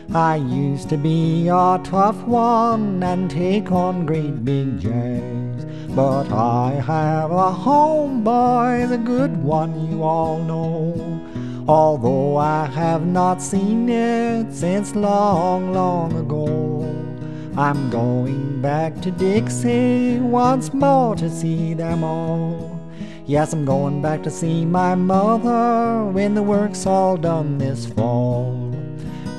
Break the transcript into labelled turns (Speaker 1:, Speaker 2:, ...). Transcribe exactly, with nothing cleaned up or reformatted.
Speaker 1: I used to be a tough one and take on great big jags, but I have a home, boy, the good one you all know. Although I have not seen it since long, long ago, I'm going back to Dixie once more to see them all. Yes, I'm going back to see my mother when the work's all done this fall.